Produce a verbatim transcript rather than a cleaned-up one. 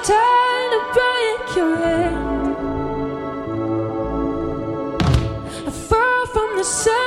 trying to break your head. I fell from the sun.